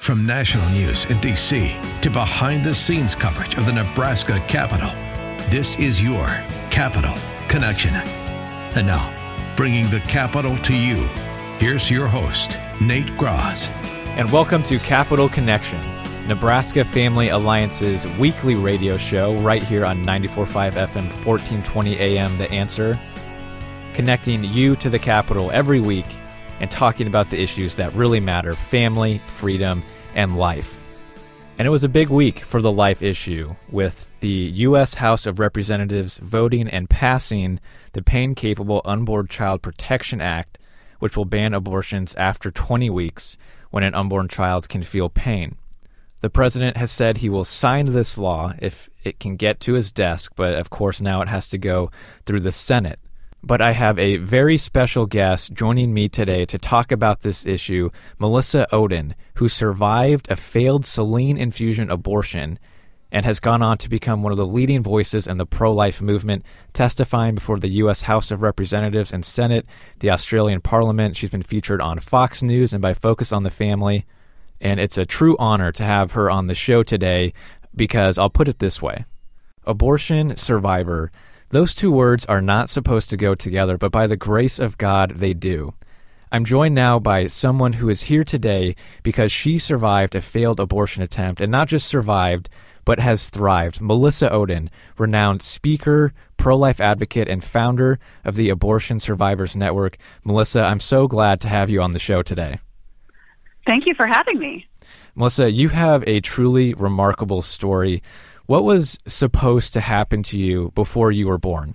From national news in D.C. to behind-the-scenes coverage of the Nebraska Capitol, this is your Capitol Connection. And now, bringing the Capitol to you, here's your host, Nate Graz. And welcome to Capitol Connection, Nebraska Family Alliance's weekly radio show right here on 94.5 FM, 1420 AM, The Answer, connecting you to the Capitol every week and talking about the issues that really matter: family, freedom, and life. And it was a big week for the life issue, with the U.S. House of Representatives voting and passing the Pain-Capable Unborn Child Protection Act, which will ban abortions after 20 weeks when an unborn child can feel pain. The president has said he will sign this law if it can get to his desk, but of course now it has to go through the Senate. But I have a very special guest joining me today to talk about this issue, Melissa Ohden, who survived a failed saline infusion abortion and has gone on to become one of the leading voices in the pro-life movement, testifying before the U.S. House of Representatives and Senate, the Australian Parliament. She's been featured on Fox News and by Focus on the Family, and it's a true honor to have her on the show today because I'll put it this way. Abortion survivor. Those two words are not supposed to go together, but by the grace of God, they do. I'm joined now by someone who is here today because she survived a failed abortion attempt, and not just survived, but has thrived. Melissa Ohden, renowned speaker, pro-life advocate, and founder of the Abortion Survivors Network. Melissa, I'm so glad to have you on the show today. Thank you for having me. Melissa, you have a truly remarkable story. What was supposed to happen to you before you were born?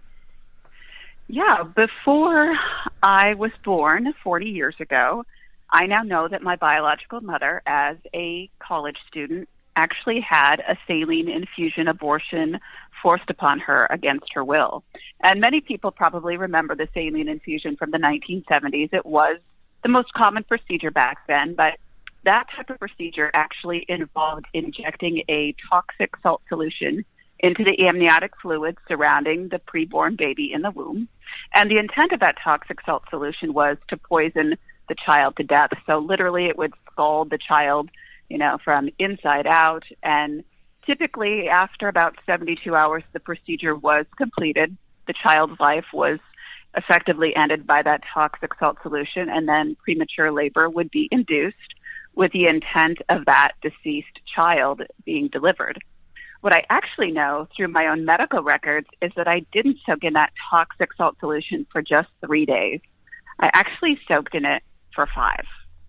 Yeah, before I was born 40 years ago, I now know that my biological mother, as a college student, actually had a saline infusion abortion forced upon her against her will. And many people probably remember the saline infusion from the 1970s. It was the most common procedure back then, but that type of procedure actually involved injecting a toxic salt solution into the amniotic fluid surrounding the preborn baby in the womb. And the intent of that toxic salt solution was to poison the child to death. So literally it would scald the child, from inside out. And typically after about 72 hours, the procedure was completed. The child's life was effectively ended by that toxic salt solution, and then premature labor would be induced with the intent of that deceased child being delivered. What I actually know through my own medical records is that I didn't soak in that toxic salt solution for just 3 days. I actually soaked in it for 5.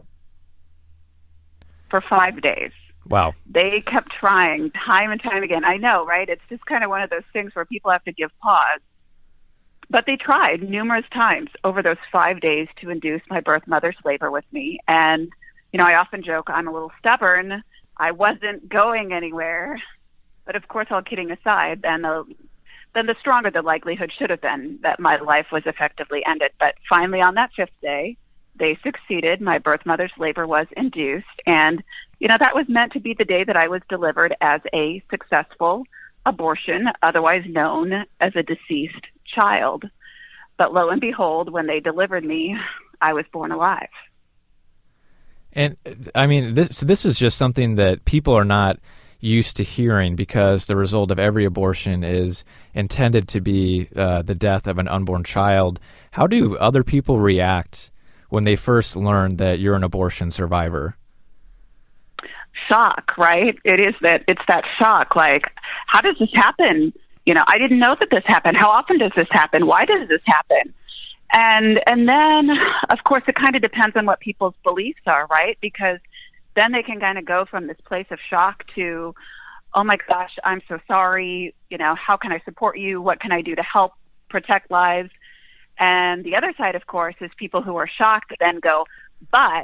For 5 days. Wow. They kept trying time and time again. I know, right? It's just kind of one of those things where people have to give pause. But they tried numerous times over those 5 days to induce my birth mother's labor with me. And I often joke I'm a little stubborn. I wasn't going anywhere. But of course, all kidding aside, then the stronger the likelihood should have been that my life was effectively ended. But finally, on that 5th day, they succeeded. My birth mother's labor was induced. And, that was meant to be the day that I was delivered as a successful abortion, otherwise known as a deceased child. But lo and behold, when they delivered me, I was born alive. And I mean, this is just something that people are not used to hearing, because the result of every abortion is intended to be the death of an unborn child. How do other people react when they first learn that you're an abortion survivor? Shock, right? It's that shock. Like, how does this happen? I didn't know that this happened. How often does this happen? Why does this happen? And then, of course, it kind of depends on what people's beliefs are, right? Because then they can kind of go from this place of shock to, oh my gosh, I'm so sorry. How can I support you? What can I do to help protect lives? And the other side, of course, is people who are shocked then go, but,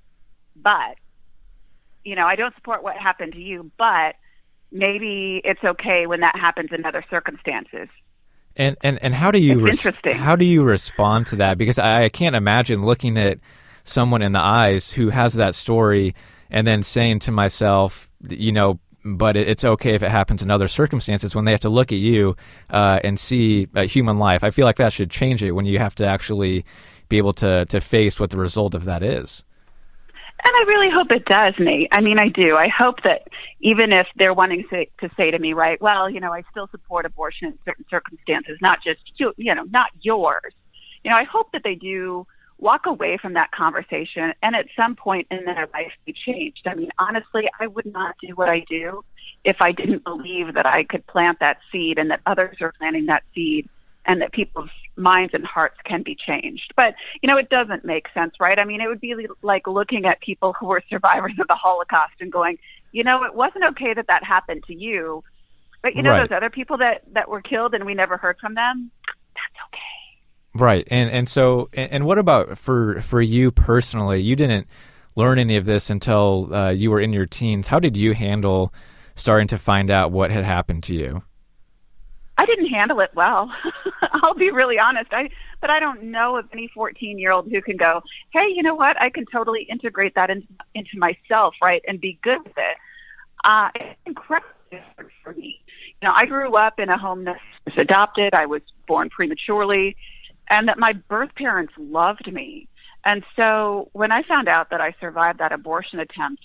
I don't support what happened to you, but maybe it's okay when that happens in other circumstances. And how do you how do you respond to that? Because I can't imagine looking at someone in the eyes who has that story and then saying to myself, but it's okay if it happens in other circumstances, when they have to look at you and see a human life. I feel like that should change it when you have to actually be able to face what the result of that is. And I really hope it does, Nate. I mean, I do. I hope that even if they're wanting to say to me, right, well, I still support abortion in certain circumstances, not just not yours. I hope that they do walk away from that conversation and at some point in their life be changed. I mean, honestly, I would not do what I do if I didn't believe that I could plant that seed and that others are planting that seed and that people's minds and hearts can be changed. But, it doesn't make sense, right? I mean, it would be like looking at people who were survivors of the Holocaust and going, it wasn't okay that happened to you. But, Right. those other people that were killed and we never heard from them, that's okay. Right. So what about for you personally? You didn't learn any of this until you were in your teens. How did you handle starting to find out what had happened to you? I didn't handle it well. I'll be really honest. But I don't know of any 14-year-old who can go, hey, you know what? I can totally integrate that into myself, right, and be good with it. It's incredibly hard for me. I grew up in a home that was adopted. I was born prematurely, and that my birth parents loved me. And so when I found out that I survived that abortion attempt,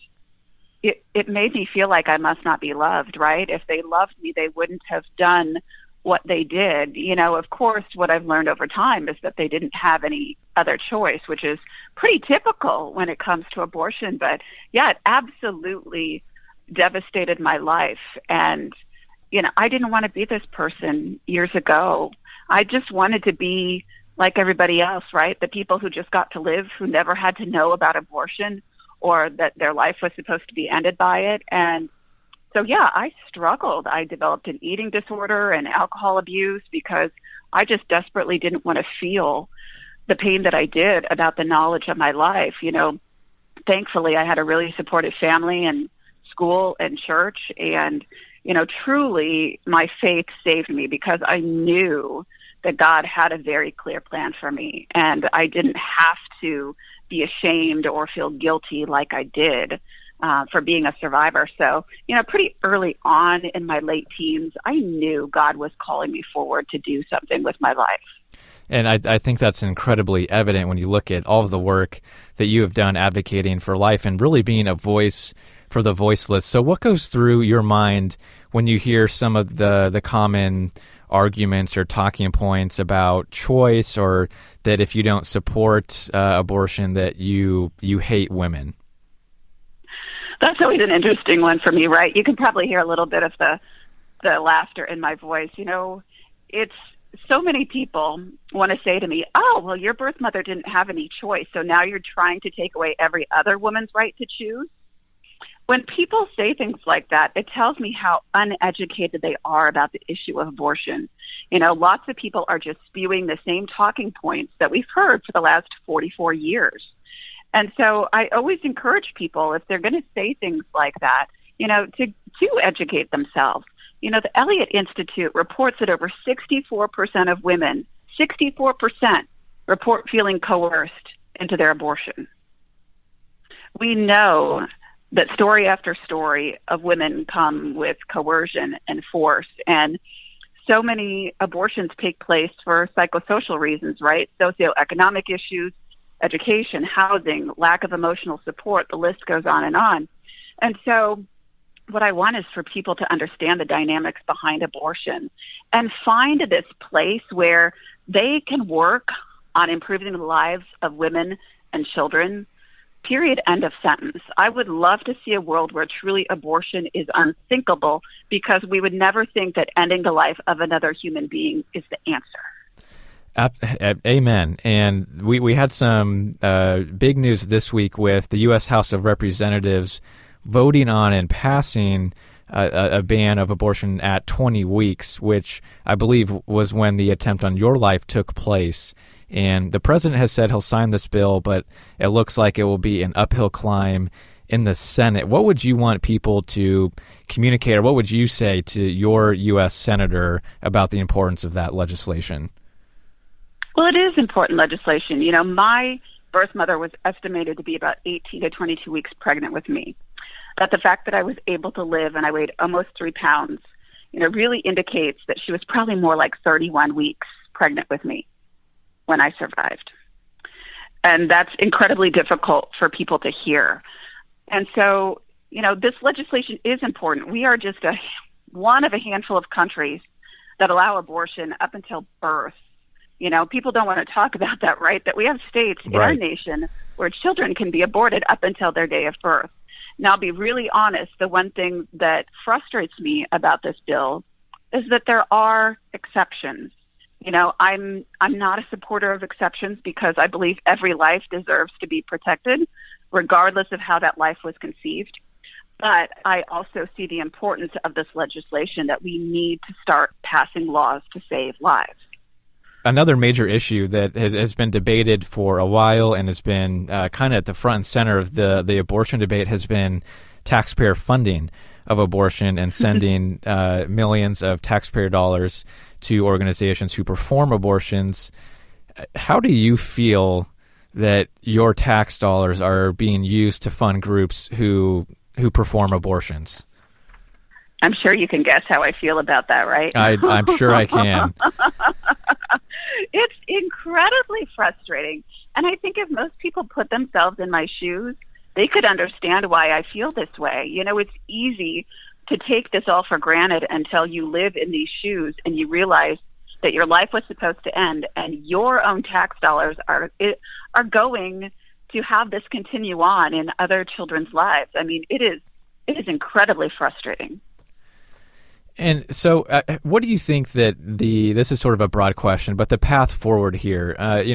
it made me feel like I must not be loved, right? If they loved me, they wouldn't have done what they did. Of course, what I've learned over time is that they didn't have any other choice, which is pretty typical when it comes to abortion. But yeah, it absolutely devastated my life. And, I didn't want to be this person years ago. I just wanted to be like everybody else, right? The people who just got to live, who never had to know about abortion or that their life was supposed to be ended by it. And so, yeah, I struggled. I developed an eating disorder and alcohol abuse because I just desperately didn't want to feel the pain that I did about the knowledge of my life. Thankfully, I had a really supportive family and school and church. And, truly my faith saved me because I knew that God had a very clear plan for me. And I didn't have to be ashamed or feel guilty like I did for being a survivor. So, pretty early on in my late teens, I knew God was calling me forward to do something with my life. And I think that's incredibly evident when you look at all of the work that you have done advocating for life and really being a voice for the voiceless. So what goes through your mind when you hear some of the common arguments or talking points about choice, or that if you don't support abortion, that you hate women? That's always an interesting one for me, right? You can probably hear a little bit of the laughter in my voice. It's so many people want to say to me, oh, well, your birth mother didn't have any choice, so now you're trying to take away every other woman's right to choose. When people say things like that, it tells me how uneducated they are about the issue of abortion. Lots of people are just spewing the same talking points that we've heard for the last 44 years. And so I always encourage people, if they're going to say things like that, to educate themselves. The Elliott Institute reports that over 64% of women, 64%, report feeling coerced into their abortion. We know that story after story of women come with coercion and force, and so many abortions take place for psychosocial reasons, right? Socioeconomic issues, education, housing, lack of emotional support, the list goes on and on. And so what I want is for people to understand the dynamics behind abortion and find this place where they can work on improving the lives of women and children, period, end of sentence. I would love to see a world where truly abortion is unthinkable, because we would never think that ending the life of another human being is the answer. Amen. And we had some big news this week with the U.S. House of Representatives voting on and passing a ban of abortion at 20 weeks, which I believe was when the attempt on your life took place. And the president has said he'll sign this bill, but it looks like it will be an uphill climb in the Senate. What would you want people to communicate, or what would you say to your U.S. senator about the importance of that legislation? Well, it is important legislation. My birth mother was estimated to be about 18 to 22 weeks pregnant with me. But the fact that I was able to live and I weighed almost 3 pounds, really indicates that she was probably more like 31 weeks pregnant with me when I survived. And that's incredibly difficult for people to hear. And so, this legislation is important. We are just one of a handful of countries that allow abortion up until birth. People don't want to talk about that, right? That we have states in our nation where children can be aborted up until their day of birth. Now, I'll be really honest, the one thing that frustrates me about this bill is that there are exceptions. I'm not a supporter of exceptions because I believe every life deserves to be protected, regardless of how that life was conceived. But I also see the importance of this legislation, that we need to start passing laws to save lives. Another major issue that has been debated for a while and has been kind of at the front and center of the abortion debate has been taxpayer funding of abortion and sending millions of taxpayer dollars to organizations who perform abortions. How do you feel that your tax dollars are being used to fund groups who perform abortions? I'm sure you can guess how I feel about that, right? I'm sure I can. It's incredibly frustrating. And I think if most people put themselves in my shoes, they could understand why I feel this way. It's easy to take this all for granted until you live in these shoes and you realize that your life was supposed to end and your own tax dollars are going to have this continue on in other children's lives. I mean, it is incredibly frustrating. And so what do you think that this is sort of a broad question, but the path forward here,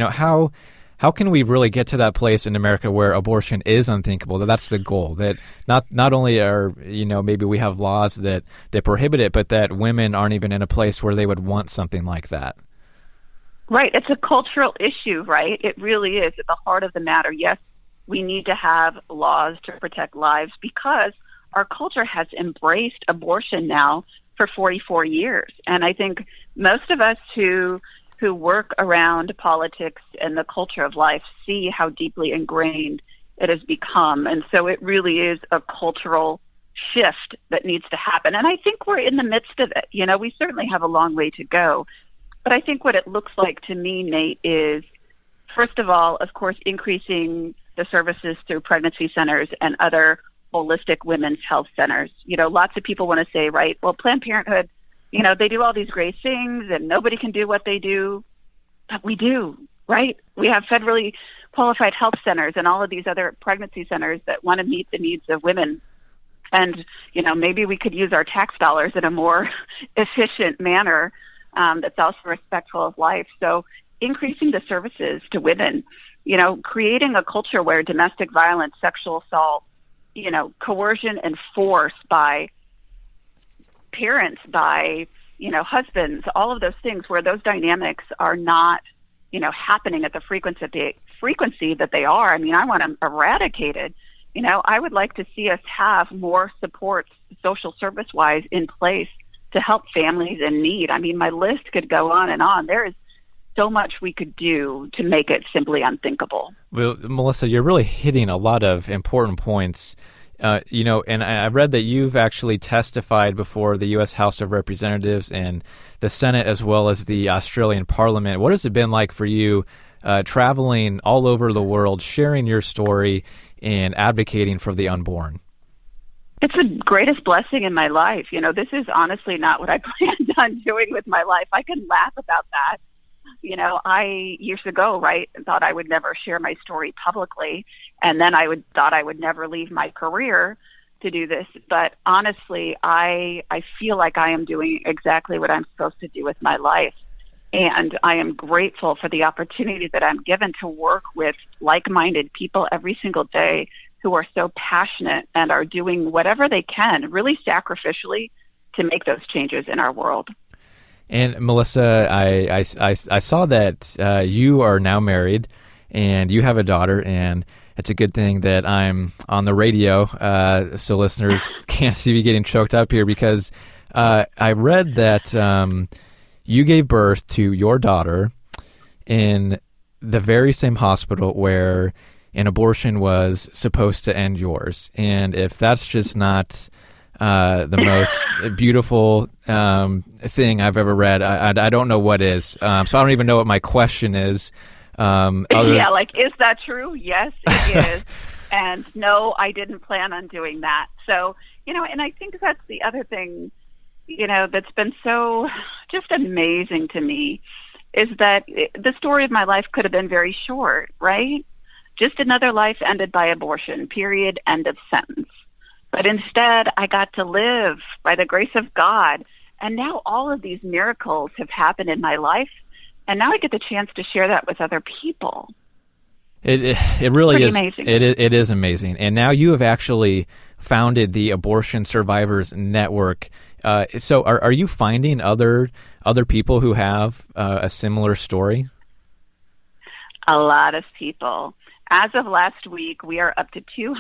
how can we really get to that place in America where abortion is unthinkable? That's the goal, that not only are, maybe we have laws that prohibit it, but that women aren't even in a place where they would want something like that. Right. It's a cultural issue, right? It really is at the heart of the matter. Yes, we need to have laws to protect lives because our culture has embraced abortion now for 44 years. And I think most of us who work around politics and the culture of life see how deeply ingrained it has become. And so it really is a cultural shift that needs to happen. And I think we're in the midst of it. We certainly have a long way to go. But I think what it looks like to me, Nate, is, first of all, of course, increasing the services through pregnancy centers and other holistic women's health centers. Lots of people want to say, right, well, Planned Parenthood, they do all these great things and nobody can do what they do. But we do, right? We have federally qualified health centers and all of these other pregnancy centers that want to meet the needs of women. And, maybe we could use our tax dollars in a more efficient manner that's also respectful of life. So increasing the services to women, creating a culture where domestic violence, sexual assault, coercion and force by parents, by, husbands, all of those things where those dynamics are not, happening at the frequency that they are. I mean, I want them eradicated. I would like to see us have more supports, social service-wise, in place to help families in need. I mean, my list could go on and on. There is so much we could do to make it simply unthinkable. Well, Melissa, you're really hitting a lot of important points. And I read that you've actually testified before the U.S. House of Representatives and the Senate as well as the Australian Parliament. What has it been like for you traveling all over the world, sharing your story and advocating for the unborn? It's the greatest blessing in my life. This is honestly not what I planned on doing with my life. I can laugh about that. I years ago, right, thought I would never share my story publicly. And then thought I would never leave my career to do this. But honestly, I feel like I am doing exactly what I'm supposed to do with my life. And I am grateful for the opportunity that I'm given to work with like-minded people every single day who are so passionate and are doing whatever they can, really sacrificially, to make those changes in our world. And Melissa, I saw that you are now married and you have a daughter, and it's a good thing that I'm on the radio so listeners can't see me getting choked up here, because I read that you gave birth to your daughter in the very same hospital where an abortion was supposed to end yours. And if that's just not the most beautiful thing I've ever read, I don't know what is. So I don't even know what my question is. Yeah, like, is that true? Yes, it is. And no, I didn't plan on doing that. So, and I think that's the other thing, that's been so just amazing to me, is that the story of my life could have been very short, right? Just another life ended by abortion, period, end of sentence. But instead, I got to live by the grace of God. And now all of these miracles have happened in my life. And now I get the chance to share that with other people. It really is amazing. It is amazing. And now you have actually founded the Abortion Survivors Network. So are you finding other people who have a similar story? A lot of people. As of last week, we are up to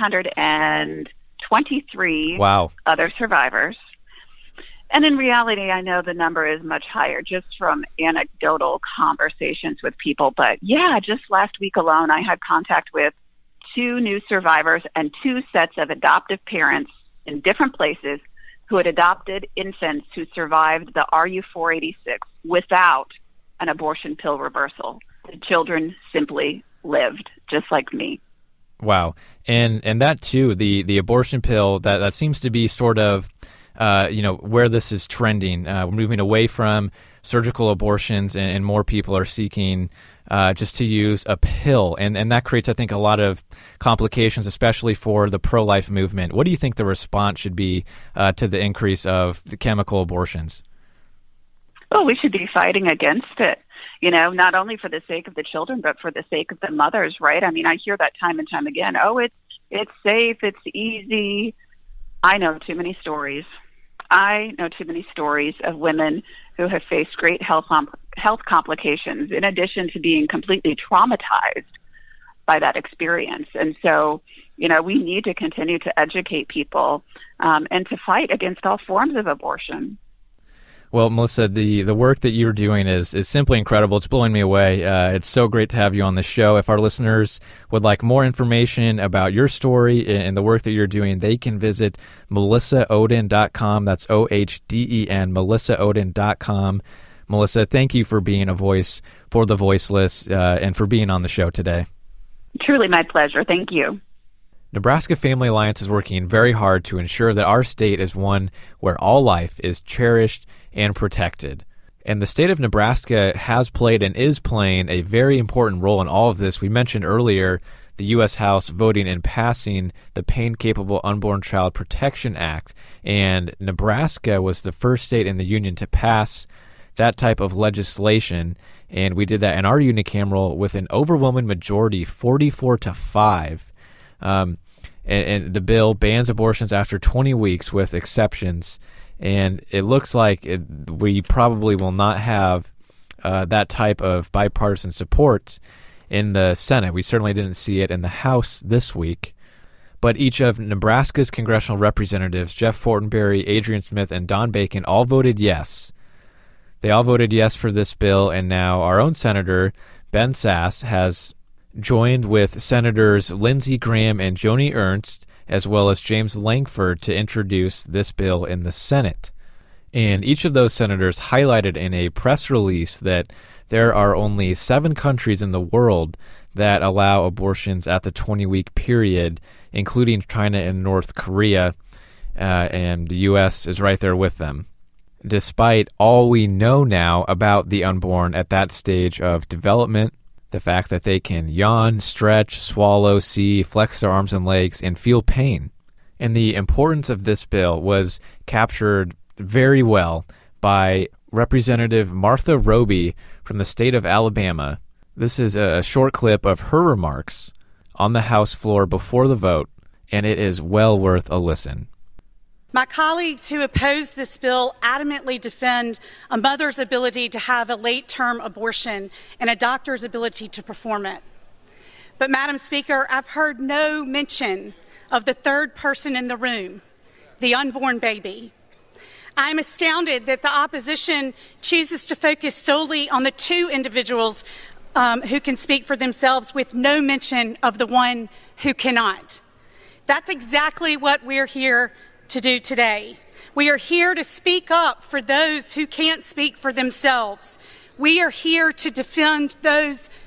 223 Wow. other survivors. And in reality, I know the number is much higher just from anecdotal conversations with people. But yeah, just last week alone, I had contact with 2 new survivors and 2 sets of adoptive parents in different places who had adopted infants who survived the RU486 without an abortion pill reversal. The children simply lived, just like me. Wow. And that too, the abortion pill, that seems to be sort of where this is trending. We're moving away from surgical abortions, and more people are seeking just to use a pill. And that creates, I think, a lot of complications, especially for the pro-life movement. What do you think the response should be to the increase of the chemical abortions? Well, we should be fighting against it, not only for the sake of the children, but for the sake of the mothers, right? I mean, I hear that time and time again. Oh, it's safe, it's easy. I know too many stories. I know too many stories of women who have faced great health complications in addition to being completely traumatized by that experience. And so, we need to continue to educate people and to fight against all forms of abortion. Well, Melissa, the work that you're doing is simply incredible. It's blowing me away. It's so great to have you on the show. If our listeners would like more information about your story and the work that you're doing, they can visit melissaoden.com. That's OHDEN, melissaoden.com. Melissa, thank you for being a voice for the voiceless and for being on the show today. Truly my pleasure. Thank you. Nebraska Family Alliance is working very hard to ensure that our state is one where all life is cherished and protected. And the state of Nebraska has played and is playing a very important role in all of this. We mentioned earlier the U.S. House voting and passing the Pain-Capable Unborn Child Protection Act, and Nebraska was the first state in the union to pass that type of legislation, and we did that in our unicameral with an overwhelming majority, 44-5. And the bill bans abortions after 20 weeks with exceptions, and it looks like we probably will not have that type of bipartisan support in the Senate. We certainly didn't see it in the House this week. But each of Nebraska's congressional representatives, Jeff Fortenberry, Adrian Smith, and Don Bacon, all voted yes. They all voted yes for this bill, and now our own Senator, Ben Sasse, has joined with Senators Lindsey Graham and Joni Ernst, as well as James Lankford, to introduce this bill in the Senate. And each of those senators highlighted in a press release that there are only 7 countries in the world that allow abortions at the 20-week period, including China and North Korea, and the U.S. is right there with them. Despite all we know now about the unborn at that stage of development, the fact that they can yawn, stretch, swallow, see, flex their arms and legs, and feel pain. And the importance of this bill was captured very well by Representative Martha Roby from the state of Alabama. This is a short clip of her remarks on the House floor before the vote, and it is well worth a listen. My colleagues who oppose this bill adamantly defend a mother's ability to have a late-term abortion and a doctor's ability to perform it. But, Madam Speaker, I've heard no mention of the third person in the room, the unborn baby. I am astounded that the opposition chooses to focus solely on the 2 individuals who can speak for themselves with no mention of the one who cannot. That's exactly what we're here to do today. We are here to speak up for those who can't speak for themselves. We are here to defend those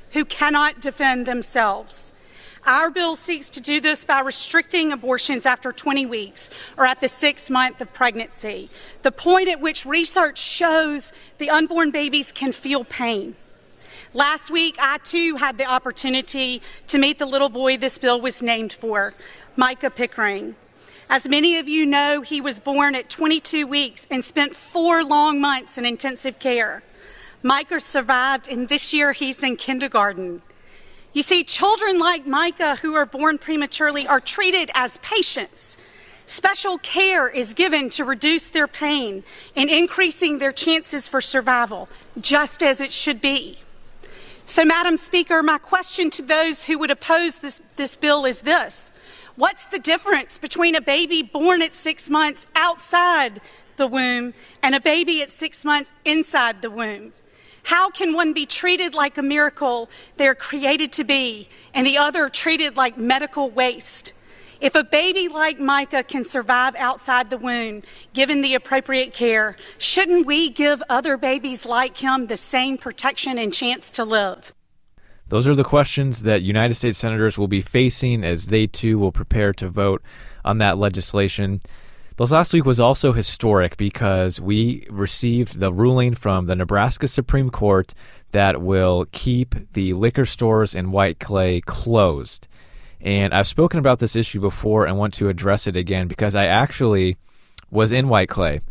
who cannot defend themselves. Our bill seeks to do this by restricting abortions after 20 weeks or at the 6th month of pregnancy, the point at which research shows the unborn babies can feel pain. Last week, I too had the opportunity to meet the little boy this bill was named for, Micah Pickering. As many of you know, he was born at 22 weeks and spent 4 long months in intensive care. Micah survived, and this year he's in kindergarten. You see, children like Micah who are born prematurely are treated as patients. Special care is given to reduce their pain and increasing their chances for survival, just as it should be. So, Madam Speaker, my question to those who would oppose this bill is this. What's the difference between a baby born at 6 months outside the womb and a baby at 6 months inside the womb? How can one be treated like a miracle they're created to be, and the other treated like medical waste? If a baby like Micah can survive outside the womb, given the appropriate care, shouldn't we give other babies like him the same protection and chance to live? Those are the questions that United States senators will be facing as they too will prepare to vote on that legislation. This last week was also historic because we received the ruling from the Nebraska Supreme Court that will keep the liquor stores in White Clay closed. And I've spoken about this issue before and want to address it again because I actually was in White Clay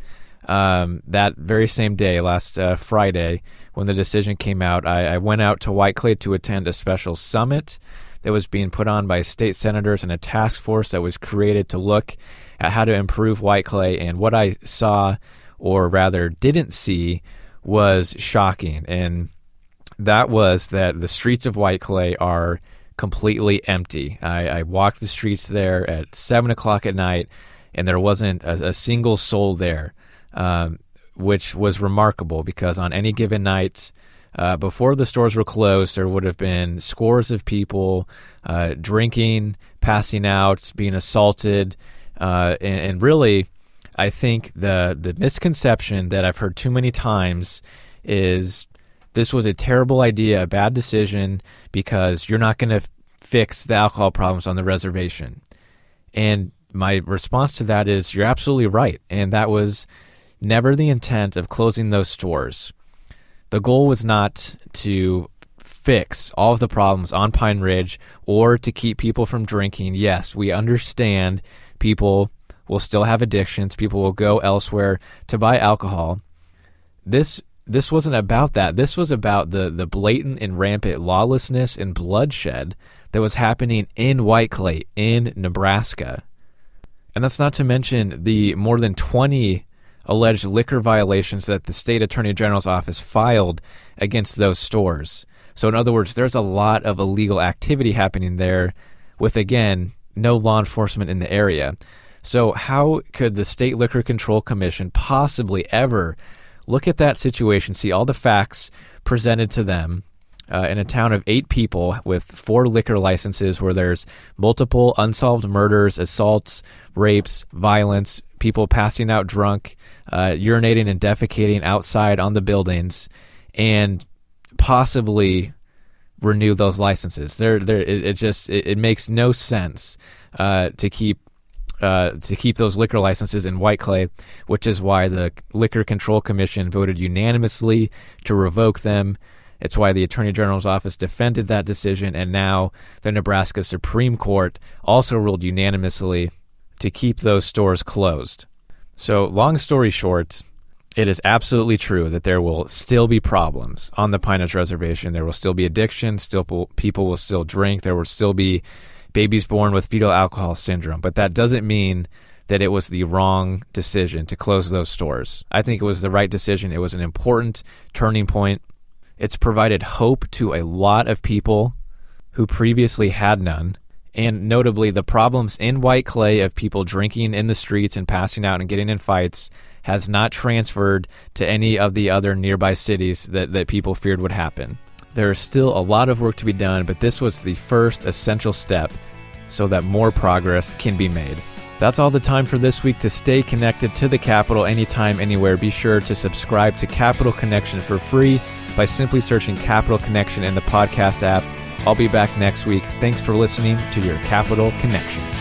that very same day, last Friday, when the decision came out. I went out to White Clay to attend a special summit that was being put on by state senators and a task force that was created to look at how to improve White Clay. And what I saw, or rather didn't see, was shocking. And that was that the streets of White Clay are completely empty. I walked the streets there at 7 o'clock at night, and there wasn't a single soul there, which was remarkable because on any given night, before the stores were closed, there would have been scores of people drinking, passing out, being assaulted, and really, I think the misconception that I've heard too many times is this was a terrible idea, a bad decision, because you're not going to fix the alcohol problems on the reservation. And my response to that is you're absolutely right, and that was never the intent of closing those stores. The goal was not to fix all of the problems on Pine Ridge or to keep people from drinking. Yes, we understand people will still have addictions. People will go elsewhere to buy alcohol. This wasn't about that. This was about the blatant and rampant lawlessness and bloodshed that was happening in White Clay, in Nebraska. And that's not to mention the more than 20 alleged liquor violations that the state attorney general's office filed against those stores. So in other words, there's a lot of illegal activity happening there with, again, no law enforcement in the area. So how could the State Liquor Control Commission possibly ever look at that situation, see all the facts presented to them in a town of 8 people with 4 liquor licenses where there's multiple unsolved murders, assaults, rapes, violence, people passing out drunk, urinating and defecating outside on the buildings, and possibly renew those licenses? It makes no sense to keep those liquor licenses in White Clay, which is why the Liquor Control Commission voted unanimously to revoke them. It's why the Attorney General's office defended that decision, and now the Nebraska Supreme Court also ruled unanimously to keep those stores closed. So, long story short, it is absolutely true that there will still be problems on the Pine Ridge Reservation. There will still be addiction, people will still drink, there will still be babies born with fetal alcohol syndrome, but that doesn't mean that it was the wrong decision to close those stores. I think it was the right decision. It was an important turning point. It's provided hope to a lot of people who previously had none. And notably, the problems in White Clay of people drinking in the streets and passing out and getting in fights has not transferred to any of the other nearby cities that people feared would happen. There is still a lot of work to be done, but this was the first essential step so that more progress can be made. That's all the time for this week. To stay connected to the Capitol anytime, anywhere, be sure to subscribe to Capitol Connection for free by simply searching Capital Connection in the podcast app. I'll be back next week. Thanks for listening to your Capital Connection.